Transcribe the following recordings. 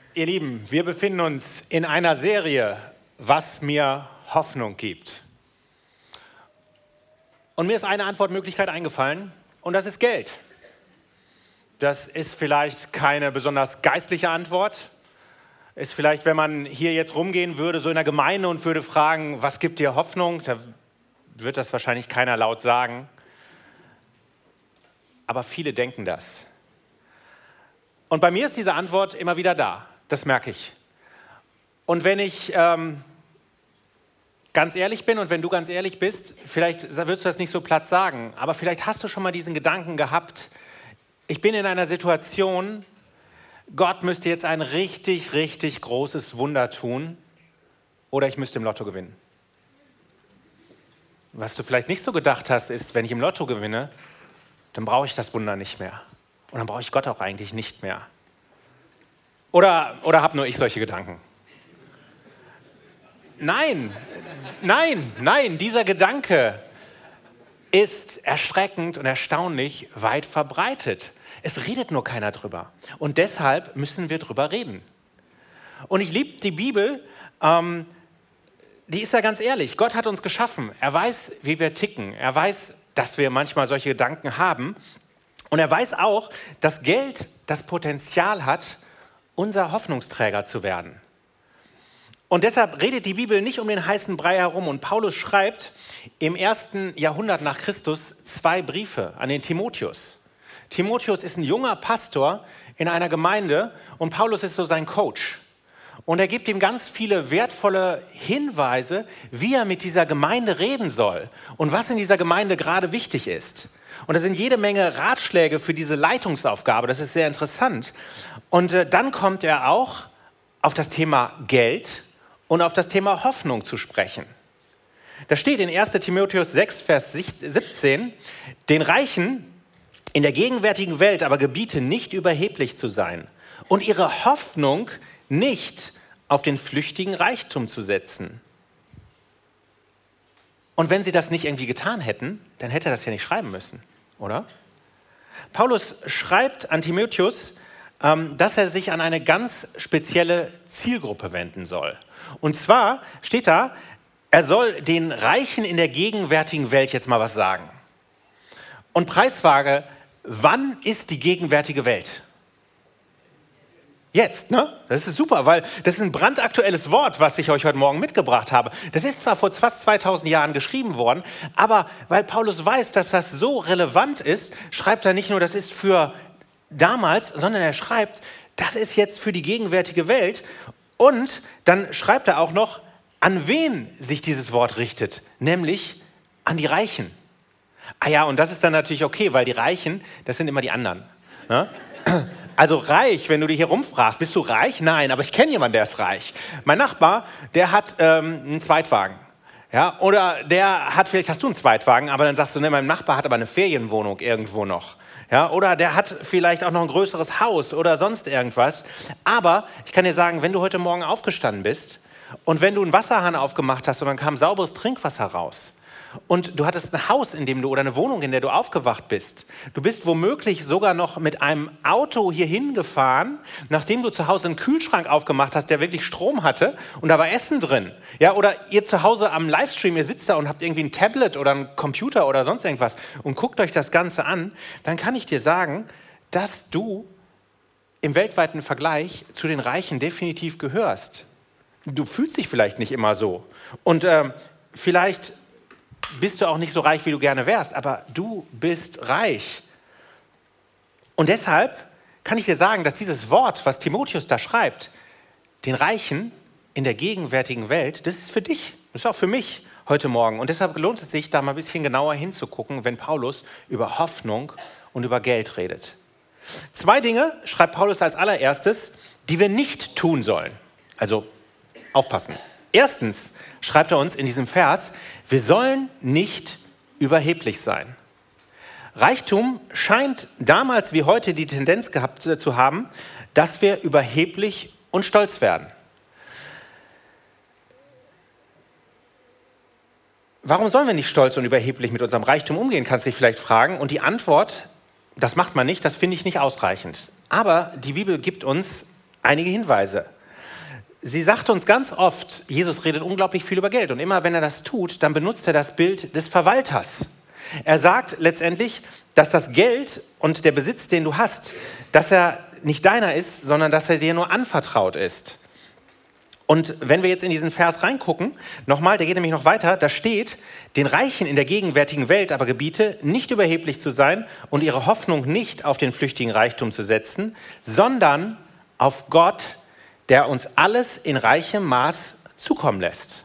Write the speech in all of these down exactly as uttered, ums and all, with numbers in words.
Ihr Lieben, wir befinden uns in einer Serie, was mir Hoffnung gibt. Und mir ist eine Antwortmöglichkeit eingefallen und das ist Geld. Das ist vielleicht keine besonders geistliche Antwort. Ist vielleicht, wenn man hier jetzt rumgehen würde, so in der Gemeinde und würde fragen, was gibt dir Hoffnung? Da wird das wahrscheinlich keiner laut sagen. Aber viele denken das. Und bei mir ist diese Antwort immer wieder da. Das merke ich. Und wenn ich ähm, ganz ehrlich bin und wenn du ganz ehrlich bist, vielleicht wirst du das nicht so platt sagen, aber vielleicht hast du schon mal diesen Gedanken gehabt, ich bin in einer Situation, Gott müsste jetzt ein richtig, richtig großes Wunder tun oder ich müsste im Lotto gewinnen. Was du vielleicht nicht so gedacht hast, ist, wenn ich im Lotto gewinne, dann brauche ich das Wunder nicht mehr. Und dann brauche ich Gott auch eigentlich nicht mehr. Oder, oder habe nur ich solche Gedanken? Nein, nein, nein, dieser Gedanke ist erschreckend und erstaunlich weit verbreitet. Es redet nur keiner drüber. Und deshalb müssen wir drüber reden. Und ich liebe die Bibel, ähm, die ist ja ganz ehrlich. Gott hat uns geschaffen. Er weiß, wie wir ticken. Er weiß, dass wir manchmal solche Gedanken haben. Und er weiß auch, dass Geld das Potenzial hat, unser Hoffnungsträger zu werden. Und deshalb redet die Bibel nicht um den heißen Brei herum. Und Paulus schreibt im ersten Jahrhundert nach Christus zwei Briefe an den Timotheus. Timotheus ist ein junger Pastor in einer Gemeinde und Paulus ist so sein Coach. Und er gibt ihm ganz viele wertvolle Hinweise, wie er mit dieser Gemeinde reden soll und was in dieser Gemeinde gerade wichtig ist. Und da sind jede Menge Ratschläge für diese Leitungsaufgabe, das ist sehr interessant. Und äh, dann kommt er auch auf das Thema Geld und auf das Thema Hoffnung zu sprechen. Da steht in ersten Timotheus sechs, Vers siebzehn, den Reichen in der gegenwärtigen Welt aber gebiete nicht überheblich zu sein und ihre Hoffnung nicht auf den flüchtigen Reichtum zu setzen. Und wenn sie das nicht irgendwie getan hätten, dann hätte er das ja nicht schreiben müssen, oder? Paulus schreibt an Timotheus, ähm, dass er sich an eine ganz spezielle Zielgruppe wenden soll. Und zwar steht da, er soll den Reichen in der gegenwärtigen Welt jetzt mal was sagen. Und Preisfrage, wann ist die gegenwärtige Welt? Jetzt, ne? Das ist super, weil das ist ein brandaktuelles Wort, was ich euch heute Morgen mitgebracht habe. Das ist zwar vor fast zweitausend Jahren geschrieben worden, aber weil Paulus weiß, dass das so relevant ist, schreibt er nicht nur, das ist für damals, sondern er schreibt, das ist jetzt für die gegenwärtige Welt. Und dann schreibt er auch noch, an wen sich dieses Wort richtet, nämlich an die Reichen. Ah ja, und das ist dann natürlich okay, weil die Reichen, das sind immer die anderen, ne? Also reich, wenn du dich hier rumfragst, bist du reich? Nein, aber ich kenne jemanden, der ist reich. Mein Nachbar, der hat ähm, einen Zweitwagen. Ja, oder der hat, vielleicht hast du einen Zweitwagen, aber dann sagst du, ne, mein Nachbar hat aber eine Ferienwohnung irgendwo noch. Ja, oder der hat vielleicht auch noch ein größeres Haus oder sonst irgendwas. Aber ich kann dir sagen, wenn du heute Morgen aufgestanden bist und wenn du einen Wasserhahn aufgemacht hast und dann kam sauberes Trinkwasser raus, und du hattest ein Haus, in dem du oder eine Wohnung, in der du aufgewacht bist. Du bist womöglich sogar noch mit einem Auto hier hingefahren, nachdem du zu Hause einen Kühlschrank aufgemacht hast, der wirklich Strom hatte und da war Essen drin. Ja, oder ihr zu Hause am Livestream, ihr sitzt da und habt irgendwie ein Tablet oder einen Computer oder sonst irgendwas und guckt euch das Ganze an, dann kann ich dir sagen, dass du im weltweiten Vergleich zu den Reichen definitiv gehörst. Du fühlst dich vielleicht nicht immer so und ähm, vielleicht bist du auch nicht so reich, wie du gerne wärst, aber du bist reich. Und deshalb kann ich dir sagen, dass dieses Wort, was Timotheus da schreibt, den Reichen in der gegenwärtigen Welt, das ist für dich, das ist auch für mich heute Morgen. Und deshalb lohnt es sich, da mal ein bisschen genauer hinzugucken, wenn Paulus über Hoffnung und über Geld redet. Zwei Dinge schreibt Paulus als allererstes, die wir nicht tun sollen. Also aufpassen. Erstens schreibt er uns in diesem Vers, wir sollen nicht überheblich sein. Reichtum scheint damals wie heute die Tendenz gehabt zu haben, dass wir überheblich und stolz werden. Warum sollen wir nicht stolz und überheblich mit unserem Reichtum umgehen, kannst du dich vielleicht fragen. Und die Antwort, das macht man nicht, das finde ich nicht ausreichend. Aber die Bibel gibt uns einige Hinweise. Sie sagt uns ganz oft, Jesus redet unglaublich viel über Geld und immer wenn er das tut, dann benutzt er das Bild des Verwalters. Er sagt letztendlich, dass das Geld und der Besitz, den du hast, dass er nicht deiner ist, sondern dass er dir nur anvertraut ist. Und wenn wir jetzt in diesen Vers reingucken, nochmal, der geht nämlich noch weiter, da steht, den Reichen in der gegenwärtigen Welt aber gebiete, nicht überheblich zu sein und ihre Hoffnung nicht auf den flüchtigen Reichtum zu setzen, sondern auf Gott, der uns alles in reichem Maß zukommen lässt.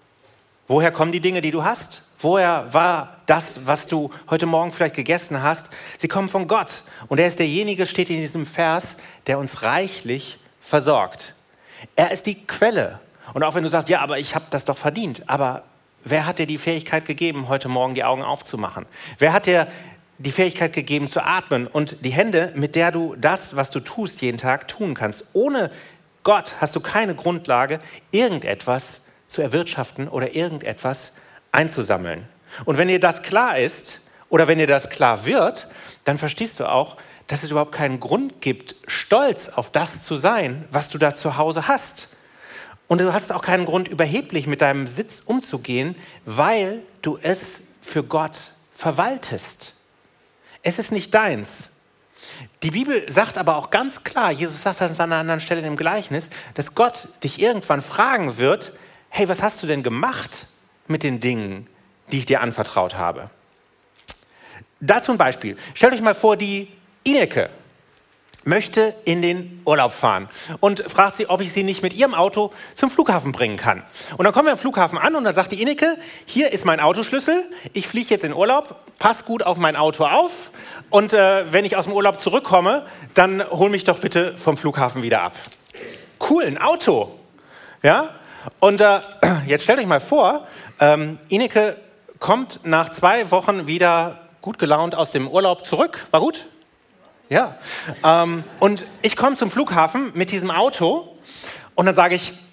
Woher kommen die Dinge, die du hast? Woher war das, was du heute Morgen vielleicht gegessen hast? Sie kommen von Gott. Und er ist derjenige, steht in diesem Vers, der uns reichlich versorgt. Er ist die Quelle. Und auch wenn du sagst, ja, aber ich habe das doch verdient. Aber wer hat dir die Fähigkeit gegeben, heute Morgen die Augen aufzumachen? Wer hat dir die Fähigkeit gegeben, zu atmen und die Hände, mit der du das, was du tust, jeden Tag tun kannst? Ohne Gott hast du keine Grundlage, irgendetwas zu erwirtschaften oder irgendetwas einzusammeln. Und wenn dir das klar ist oder wenn dir das klar wird, dann verstehst du auch, dass es überhaupt keinen Grund gibt, stolz auf das zu sein, was du da zu Hause hast. Und du hast auch keinen Grund, überheblich mit deinem Besitz umzugehen, weil du es für Gott verwaltest. Es ist nicht deins. Die Bibel sagt aber auch ganz klar, Jesus sagt das an einer anderen Stelle im Gleichnis, dass Gott dich irgendwann fragen wird, hey, was hast du denn gemacht mit den Dingen, die ich dir anvertraut habe? Dazu ein Beispiel. Stellt euch mal vor, die Ineke möchte in den Urlaub fahren und fragt sie, ob ich sie nicht mit ihrem Auto zum Flughafen bringen kann. Und dann kommen wir am Flughafen an und dann sagt die Ineke, hier ist mein Autoschlüssel, ich fliege jetzt in Urlaub, pass gut auf mein Auto auf und äh, wenn ich aus dem Urlaub zurückkomme, dann hol mich doch bitte vom Flughafen wieder ab. Cool, ein Auto. Ja? Und äh, jetzt stellt euch mal vor, ähm, Ineke kommt nach zwei Wochen wieder gut gelaunt aus dem Urlaub zurück. War gut? Ja. Ähm, und ich komme zum Flughafen mit diesem Auto und dann sage ich,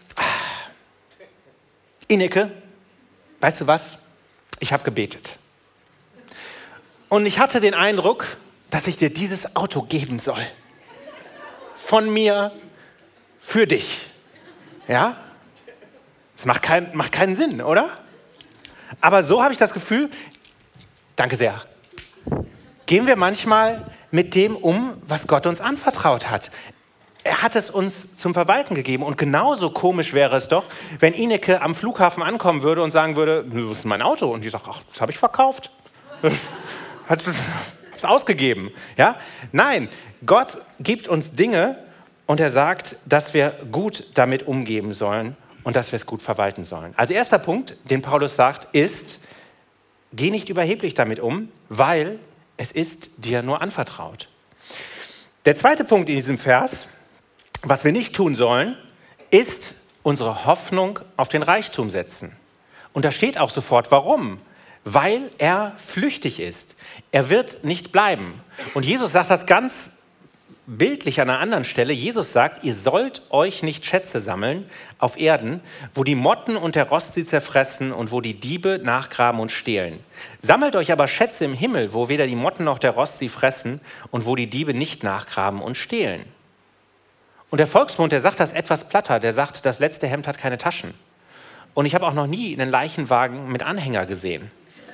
Ineke, weißt du was? Ich habe gebetet. Und ich hatte den Eindruck, dass ich dir dieses Auto geben soll. Von mir für dich. Ja? Das macht, kein, macht keinen Sinn, oder? Aber so habe ich das Gefühl, danke sehr. Gehen wir manchmal mit dem um, was Gott uns anvertraut hat. Er hat es uns zum Verwalten gegeben. Und genauso komisch wäre es doch, wenn Ineke am Flughafen ankommen würde und sagen würde, das ist mein Auto. Und die sagt, ach, das habe ich verkauft. Hat es ausgegeben. Ja? Nein, Gott gibt uns Dinge und er sagt, dass wir gut damit umgehen sollen und dass wir es gut verwalten sollen. Also erster Punkt, den Paulus sagt, ist, geh nicht überheblich damit um, weil es ist dir nur anvertraut. Der zweite Punkt in diesem Vers, was wir nicht tun sollen, ist unsere Hoffnung auf den Reichtum setzen. Und da steht auch sofort, warum? Weil er flüchtig ist. Er wird nicht bleiben. Und Jesus sagt das ganz bildlich an einer anderen Stelle. Jesus sagt, ihr sollt euch nicht Schätze sammeln auf Erden, wo die Motten und der Rost sie zerfressen und wo die Diebe nachgraben und stehlen. Sammelt euch aber Schätze im Himmel, wo weder die Motten noch der Rost sie fressen und wo die Diebe nicht nachgraben und stehlen. Und der Volksmund, der sagt das etwas platter, der sagt, das letzte Hemd hat keine Taschen. Und ich habe auch noch nie einen Leichenwagen mit Anhänger gesehen.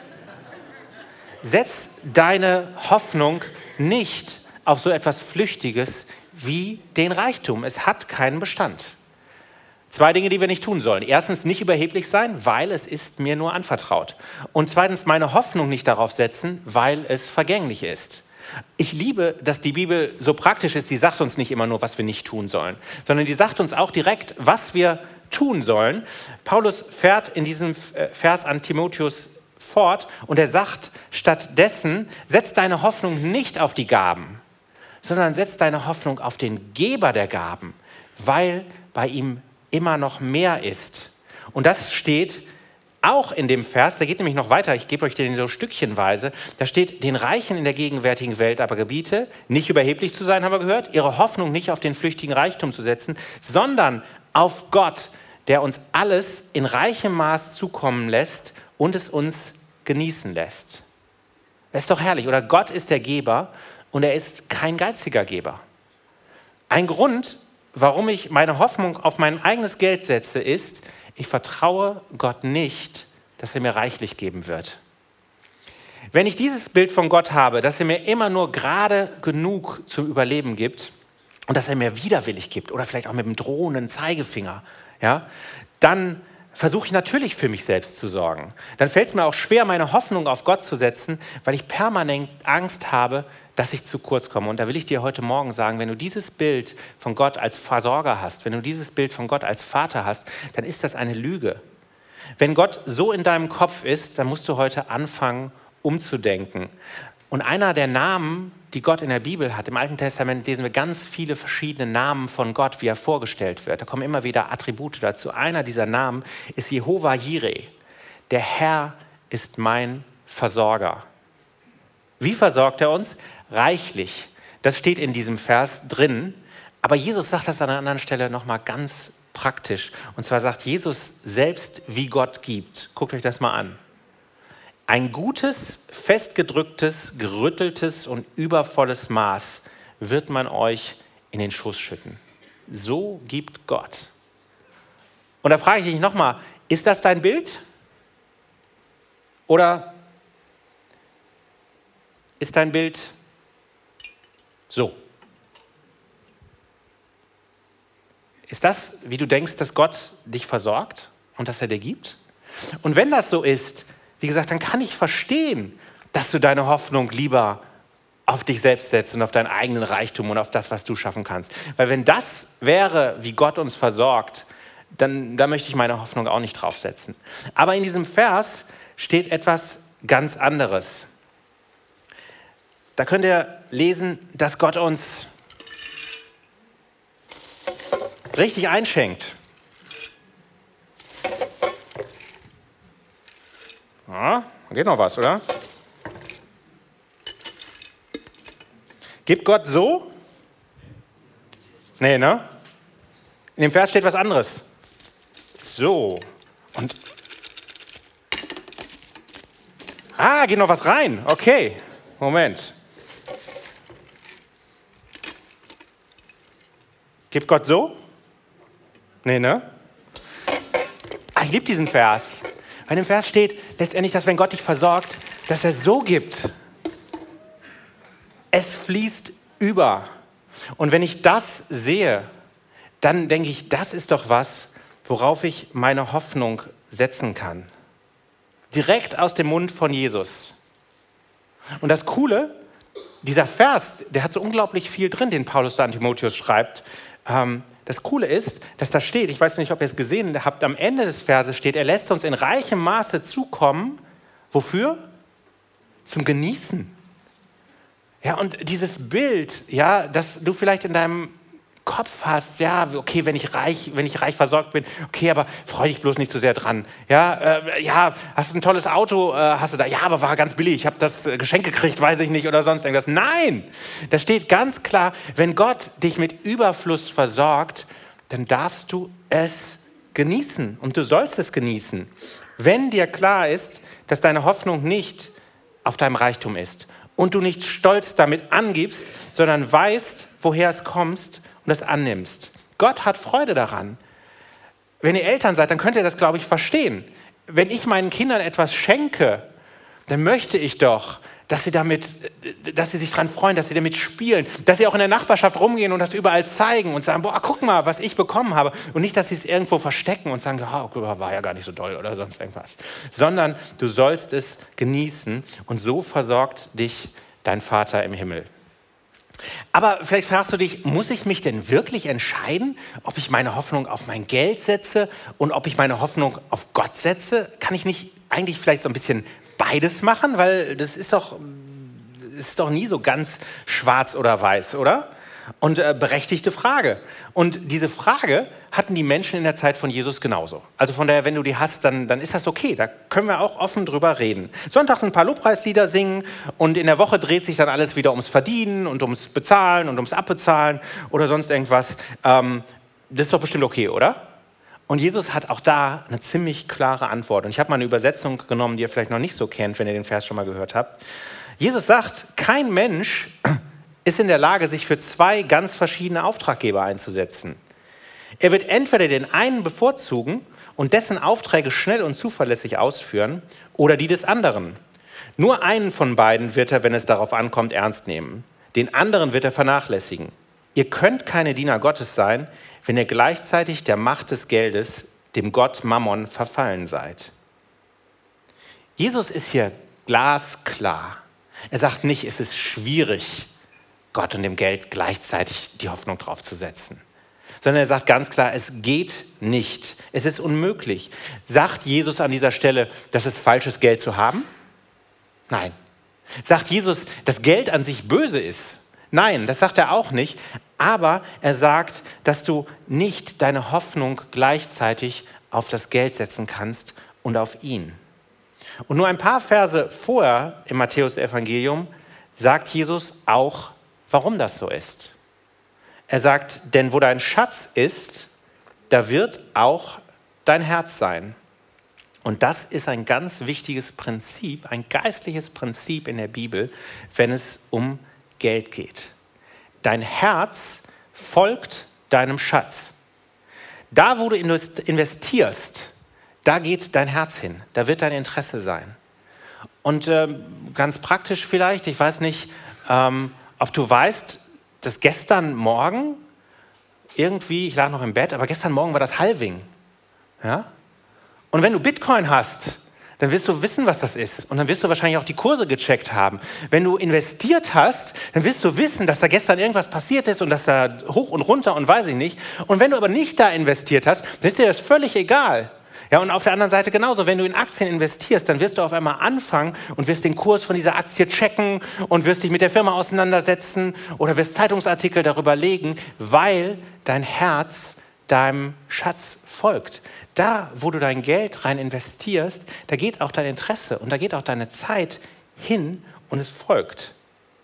Setz deine Hoffnung nicht auf so etwas Flüchtiges wie den Reichtum. Es hat keinen Bestand. Zwei Dinge, die wir nicht tun sollen. Erstens, nicht überheblich sein, weil es ist mir nur anvertraut. Und zweitens, meine Hoffnung nicht darauf setzen, weil es vergänglich ist. Ich liebe, dass die Bibel so praktisch ist, die sagt uns nicht immer nur, was wir nicht tun sollen, sondern die sagt uns auch direkt, was wir tun sollen. Paulus fährt in diesem Vers an Timotheus fort und er sagt, stattdessen setz deine Hoffnung nicht auf die Gaben, sondern setz deine Hoffnung auf den Geber der Gaben, weil bei ihm immer noch mehr ist. Und das steht auch in dem Vers, der geht nämlich noch weiter, ich gebe euch den so stückchenweise, da steht, den Reichen in der gegenwärtigen Welt aber gebiete, nicht überheblich zu sein, haben wir gehört, ihre Hoffnung nicht auf den flüchtigen Reichtum zu setzen, sondern auf Gott, der uns alles in reichem Maß zukommen lässt und es uns genießen lässt. Das ist doch herrlich, oder? Gott ist der Geber und er ist kein geiziger Geber. Ein Grund, warum ich meine Hoffnung auf mein eigenes Geld setze, ist, ich vertraue Gott nicht, dass er mir reichlich geben wird. Wenn ich dieses Bild von Gott habe, dass er mir immer nur gerade genug zum Überleben gibt und dass er mir widerwillig gibt oder vielleicht auch mit dem drohenden Zeigefinger, ja, dann versuche ich natürlich für mich selbst zu sorgen. Dann fällt es mir auch schwer, meine Hoffnung auf Gott zu setzen, weil ich permanent Angst habe, dass ich zu kurz komme. Und da will ich dir heute Morgen sagen, wenn du dieses Bild von Gott als Versorger hast, wenn du dieses Bild von Gott als Vater hast, dann ist das eine Lüge. Wenn Gott so in deinem Kopf ist, dann musst du heute anfangen, umzudenken. Und einer der Namen, die Gott in der Bibel hat, im Alten Testament lesen wir ganz viele verschiedene Namen von Gott, wie er vorgestellt wird. Da kommen immer wieder Attribute dazu. Einer dieser Namen ist Jehova Jireh. Der Herr ist mein Versorger. Wie versorgt er uns? Reichlich. Das steht in diesem Vers drin. Aber Jesus sagt das an einer anderen Stelle nochmal ganz praktisch. Und zwar sagt Jesus selbst, wie Gott gibt. Guckt euch das mal an. Ein gutes, festgedrücktes, gerütteltes und übervolles Maß wird man euch in den Schoß schütten. So gibt Gott. Und da frage ich dich nochmal, ist das dein Bild? Oder ist dein Bild so? Ist das, wie du denkst, dass Gott dich versorgt und dass er dir gibt? Und wenn das so ist, wie gesagt, dann kann ich verstehen, dass du deine Hoffnung lieber auf dich selbst setzt und auf deinen eigenen Reichtum und auf das, was du schaffen kannst. Weil wenn das wäre, wie Gott uns versorgt, dann da möchte ich meine Hoffnung auch nicht draufsetzen. Aber in diesem Vers steht etwas ganz anderes. Da könnt ihr lesen, dass Gott uns richtig einschenkt. Ja, da geht noch was, oder? Gibt Gott so? Nee, ne? In dem Vers steht was anderes. So. Und. Ah, geht noch was rein. Okay. Moment. Gibt Gott so? Nee, ne? Ah, ich liebe diesen Vers. Weil im Vers steht letztendlich, dass wenn Gott dich versorgt, dass er so gibt. Es fließt über. Und wenn ich das sehe, dann denke ich, das ist doch was, worauf ich meine Hoffnung setzen kann. Direkt aus dem Mund von Jesus. Und das Coole, dieser Vers, der hat so unglaublich viel drin, den Paulus da an Timotheus schreibt. Ähm, Das Coole ist, dass da steht, ich weiß nicht, ob ihr es gesehen habt, am Ende des Verses steht, er lässt uns in reichem Maße zukommen. Wofür? Zum Genießen. Ja, und dieses Bild, ja, das du vielleicht in deinem Kopf hast, ja, okay, wenn ich reich, wenn ich reich versorgt bin, okay, aber freu dich bloß nicht zu sehr dran. Ja, äh, ja, hast du ein tolles Auto, äh, hast du da, ja, aber war ganz billig, ich habe das äh, Geschenk gekriegt, weiß ich nicht oder sonst irgendwas. Nein, da steht ganz klar, wenn Gott dich mit Überfluss versorgt, dann darfst du es genießen und du sollst es genießen. Wenn dir klar ist, dass deine Hoffnung nicht auf deinem Reichtum ist und du nicht stolz damit angibst, sondern weißt, woher es kommt und das annimmst. Gott hat Freude daran. Wenn ihr Eltern seid, dann könnt ihr das, glaube ich, verstehen. Wenn ich meinen Kindern etwas schenke, dann möchte ich doch, dass sie damit, dass sie sich daran freuen, dass sie damit spielen, dass sie auch in der Nachbarschaft rumgehen und das überall zeigen und sagen, boah, guck mal, was ich bekommen habe. Und nicht, dass sie es irgendwo verstecken und sagen, oh, war ja gar nicht so doll oder sonst irgendwas. Sondern du sollst es genießen und so versorgt dich dein Vater im Himmel. Aber vielleicht fragst du dich, muss ich mich denn wirklich entscheiden, ob ich meine Hoffnung auf mein Geld setze und ob ich meine Hoffnung auf Gott setze? Kann ich nicht eigentlich vielleicht so ein bisschen beides machen? Weil das ist doch, das ist doch nie so ganz schwarz oder weiß, oder? Und äh, berechtigte Frage. Und diese Frage hatten die Menschen in der Zeit von Jesus genauso. Also von daher, wenn du die hast, dann, dann ist das okay. Da können wir auch offen drüber reden. Sonntags ein paar Lobpreislieder singen und in der Woche dreht sich dann alles wieder ums Verdienen und ums Bezahlen und ums Abbezahlen oder sonst irgendwas. Ähm, das ist doch bestimmt okay, oder? Und Jesus hat auch da eine ziemlich klare Antwort. Und ich habe mal eine Übersetzung genommen, die ihr vielleicht noch nicht so kennt, wenn ihr den Vers schon mal gehört habt. Jesus sagt, kein Mensch ist in der Lage, sich für zwei ganz verschiedene Auftraggeber einzusetzen. Er wird entweder den einen bevorzugen und dessen Aufträge schnell und zuverlässig ausführen oder die des anderen. Nur einen von beiden wird er, wenn es darauf ankommt, ernst nehmen. Den anderen wird er vernachlässigen. Ihr könnt keine Diener Gottes sein, wenn ihr gleichzeitig der Macht des Geldes, dem Gott Mammon, verfallen seid. Jesus ist hier glasklar. Er sagt nicht, es ist schwierig, Gott und dem Geld gleichzeitig die Hoffnung drauf zu setzen. Sondern er sagt ganz klar, es geht nicht. Es ist unmöglich. Sagt Jesus an dieser Stelle, dass es falsches Geld zu haben? Nein. Sagt Jesus, dass Geld an sich böse ist? Nein, das sagt er auch nicht. Aber er sagt, dass du nicht deine Hoffnung gleichzeitig auf das Geld setzen kannst und auf ihn. Und nur ein paar Verse vorher im Matthäus-Evangelium sagt Jesus auch, warum das so ist. Er sagt, denn wo dein Schatz ist, da wird auch dein Herz sein. Und das ist ein ganz wichtiges Prinzip, ein geistliches Prinzip in der Bibel, wenn es um Geld geht. Dein Herz folgt deinem Schatz. Da, wo du investierst, da geht dein Herz hin, da wird dein Interesse sein. Und äh, ganz praktisch vielleicht, ich weiß nicht, ähm, ob du weißt, dass gestern Morgen irgendwie, ich lag noch im Bett, aber gestern Morgen war das Halving. Ja? Und wenn du Bitcoin hast, dann wirst du wissen, was das ist. Und dann wirst du wahrscheinlich auch die Kurse gecheckt haben. Wenn du investiert hast, dann wirst du wissen, dass da gestern irgendwas passiert ist und dass da hoch und runter und weiß ich nicht. Und wenn du aber nicht da investiert hast, dann ist dir das völlig egal. Ja, und auf der anderen Seite genauso, wenn du in Aktien investierst, dann wirst du auf einmal anfangen und wirst den Kurs von dieser Aktie checken und wirst dich mit der Firma auseinandersetzen oder wirst Zeitungsartikel darüber legen, weil dein Herz deinem Schatz folgt. Da, wo du dein Geld rein investierst, da geht auch dein Interesse und da geht auch deine Zeit hin und es folgt.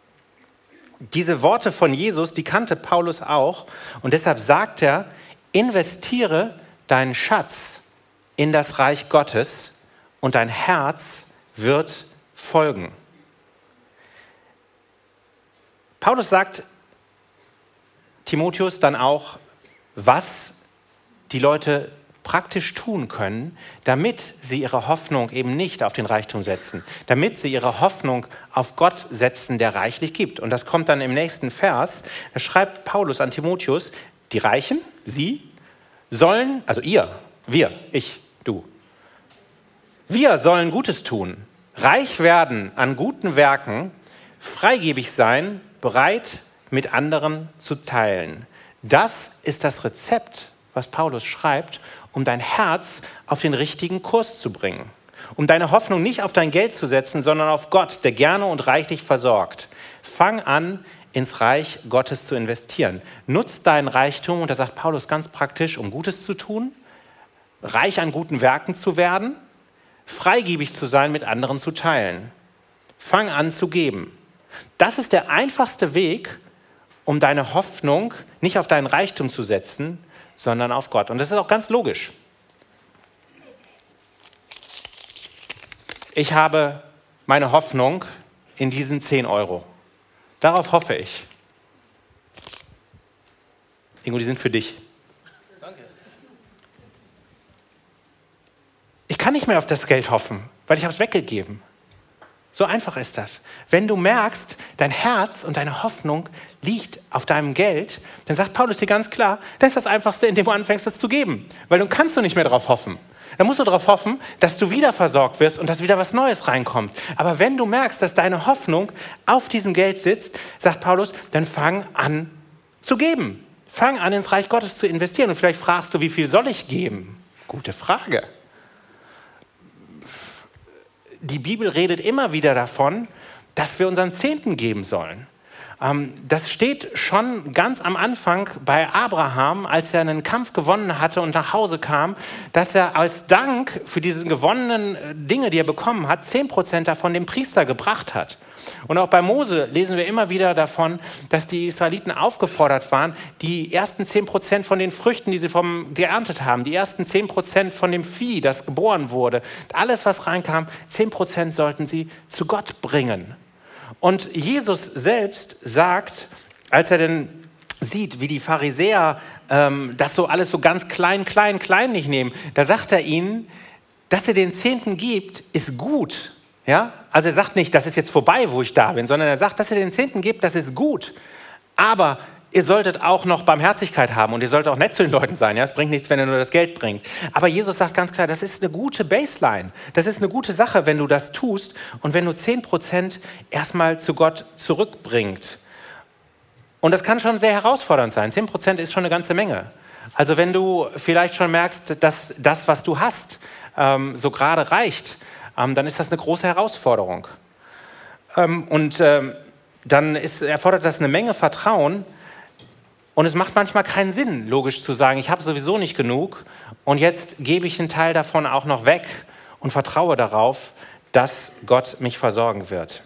Diese Worte von Jesus, die kannte Paulus auch und deshalb sagt er, investiere deinen Schatz in das Reich Gottes und dein Herz wird folgen. Paulus sagt Timotheus dann auch, was die Leute praktisch tun können, damit sie ihre Hoffnung eben nicht auf den Reichtum setzen, damit sie ihre Hoffnung auf Gott setzen, der reichlich gibt. Und das kommt dann im nächsten Vers, da schreibt Paulus an Timotheus, die Reichen, sie, sollen, also ihr, wir, ich, du, wir sollen Gutes tun, reich werden an guten Werken, freigebig sein, bereit mit anderen zu teilen. Das ist das Rezept, was Paulus schreibt, um dein Herz auf den richtigen Kurs zu bringen. Um deine Hoffnung nicht auf dein Geld zu setzen, sondern auf Gott, der gerne und reichlich versorgt. Fang an, ins Reich Gottes zu investieren. Nutz deinen Reichtum, und da sagt Paulus ganz praktisch, um Gutes zu tun, reich an guten Werken zu werden, freigebig zu sein, mit anderen zu teilen. Fang an zu geben. Das ist der einfachste Weg, um deine Hoffnung nicht auf deinen Reichtum zu setzen, sondern auf Gott. Und das ist auch ganz logisch. Ich habe meine Hoffnung in diesen zehn Euro. Darauf hoffe ich. Ingo, die sind für dich. Danke. Ich kann nicht mehr auf das Geld hoffen, weil ich habe es weggegeben. So einfach ist das. Wenn du merkst, dein Herz und deine Hoffnung liegt auf deinem Geld, dann sagt Paulus dir ganz klar, das ist das Einfachste, indem du anfängst, das zu geben. Weil dann kannst du nicht mehr darauf hoffen. Dann musst du darauf hoffen, dass du wieder versorgt wirst und dass wieder was Neues reinkommt. Aber wenn du merkst, dass deine Hoffnung auf diesem Geld sitzt, sagt Paulus, dann fang an zu geben. Fang an, ins Reich Gottes zu investieren. Und vielleicht fragst du, wie viel soll ich geben? Gute Frage. Die Bibel redet immer wieder davon, dass wir unseren Zehnten geben sollen. Das steht schon ganz am Anfang bei Abraham, als er einen Kampf gewonnen hatte und nach Hause kam, dass er als Dank für diese gewonnenen Dinge, die er bekommen hat, zehn Prozent davon dem Priester gebracht hat. Und auch bei Mose lesen wir immer wieder davon, dass die Israeliten aufgefordert waren, die ersten zehn Prozent von den Früchten, die sie vom, geerntet haben, die ersten zehn Prozent von dem Vieh, das geboren wurde, alles, was reinkam, zehn Prozent sollten sie zu Gott bringen. Und Jesus selbst sagt, als er denn sieht, wie die Pharisäer ähm, das so alles so ganz klein, klein, klein nicht nehmen. Da sagt er ihnen, dass er den Zehnten gibt, ist gut. Ja? Also er sagt nicht, das ist jetzt vorbei, wo ich da bin, sondern er sagt, dass er den Zehnten gibt, das ist gut. Aber ihr solltet auch noch Barmherzigkeit haben und ihr solltet auch nett zu den Leuten sein. Ja? Es bringt nichts, wenn er nur das Geld bringt. Aber Jesus sagt ganz klar, das ist eine gute Baseline. Das ist eine gute Sache, wenn du das tust und wenn du zehn Prozent erstmal zu Gott zurückbringst. Und das kann schon sehr herausfordernd sein. zehn Prozent ist schon eine ganze Menge. Also wenn du vielleicht schon merkst, dass das, was du hast, ähm, so gerade reicht, ähm, dann ist das eine große Herausforderung. Ähm, und ähm, dann ist, erfordert das eine Menge Vertrauen. Und es macht manchmal keinen Sinn, logisch zu sagen, ich habe sowieso nicht genug und jetzt gebe ich einen Teil davon auch noch weg und vertraue darauf, dass Gott mich versorgen wird.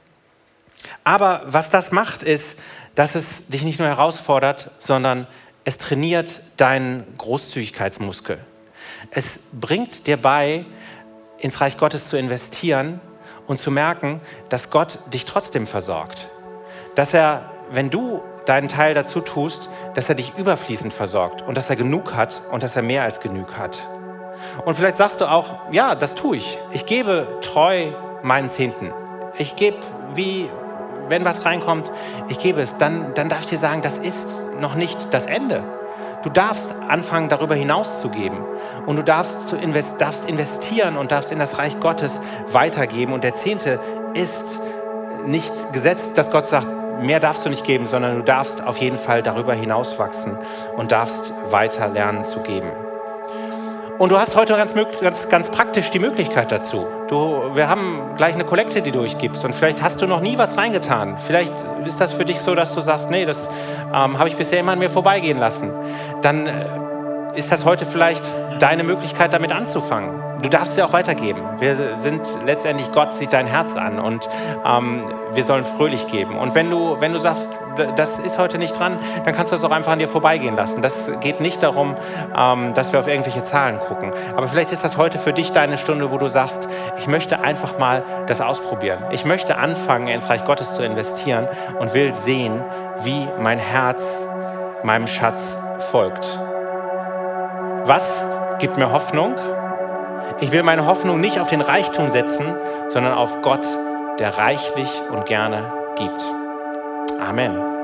Aber was das macht, ist, dass es dich nicht nur herausfordert, sondern es trainiert deinen Großzügigkeitsmuskel. Es bringt dir bei, ins Reich Gottes zu investieren und zu merken, dass Gott dich trotzdem versorgt. Dass er, wenn du deinen Teil dazu tust, dass er dich überfließend versorgt und dass er genug hat und dass er mehr als genug hat. Und vielleicht sagst du auch, ja, das tue ich. Ich gebe treu meinen Zehnten. Ich gebe, wie, wenn was reinkommt, ich gebe es. Dann, dann darf ich dir sagen, das ist noch nicht das Ende. Du darfst anfangen, darüber hinaus zu geben. Und du darfst, zu invest, darfst investieren und darfst in das Reich Gottes weitergeben. Und der Zehnte ist nicht gesetzt, dass Gott sagt, mehr darfst du nicht geben, sondern du darfst auf jeden Fall darüber hinaus wachsen und darfst weiter lernen zu geben. Und du hast heute ganz, ganz, ganz praktisch die Möglichkeit dazu. Du, wir haben gleich eine Kollekte, die du durchgibst und vielleicht hast du noch nie was reingetan. Vielleicht ist das für dich so, dass du sagst, nee, das ähm, habe ich bisher immer an mir vorbeigehen lassen. Dann äh, ist das heute vielleicht deine Möglichkeit, damit anzufangen. Du darfst sie auch weitergeben. Wir sind letztendlich, Gott sieht dein Herz an und ähm, wir sollen fröhlich geben. Und wenn du, wenn du sagst, das ist heute nicht dran, dann kannst du das auch einfach an dir vorbeigehen lassen. Das geht nicht darum, ähm, dass wir auf irgendwelche Zahlen gucken. Aber vielleicht ist das heute für dich deine Stunde, wo du sagst, ich möchte einfach mal das ausprobieren. Ich möchte anfangen, ins Reich Gottes zu investieren und will sehen, wie mein Herz meinem Schatz folgt. Was gibt mir Hoffnung? Ich will meine Hoffnung nicht auf den Reichtum setzen, sondern auf Gott, der reichlich und gerne gibt. Amen.